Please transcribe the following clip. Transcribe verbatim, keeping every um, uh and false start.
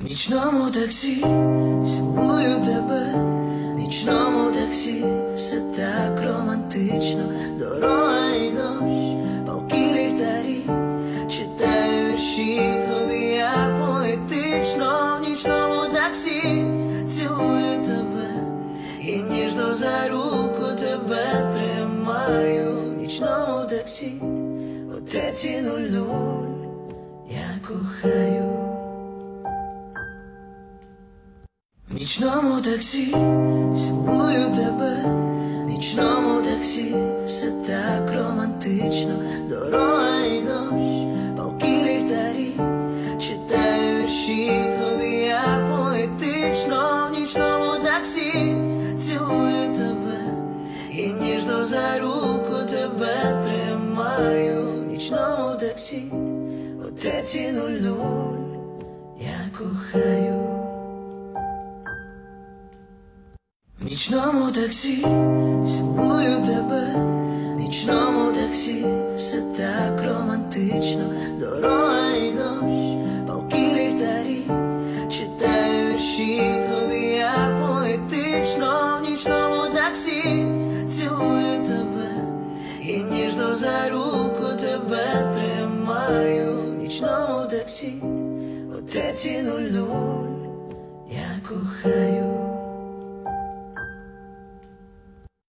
нічному таксі цілую тебе, в нічному таксі все так романтично, дорога і дощ, палки ліхтарі, читаю вірші тобі я поетично, в нічному таксі цілую тебе і ніжно за руку тебе тримаю, в нічному таксі о третій нуль нуль я кохаю. В нічному таксі цілую тебе, в нічному таксі все так романтично, дорога і дощ, палки ліхтарі, читаю вірші тобі я поетично, в нічному таксі цілую тебе і ніжно за руку тебе тримаю, в нічному таксі о третій нуль нуль я кохаю. В нічному таксі цілую тебе, в нічному таксі все так романтично, дорога і дощ, палки ліхтарі, читаю вірші тобі я поетично, в нічному таксі цілую тебе і ніжно за руку тебе тримаю, в нічному таксі о третій нуль нуль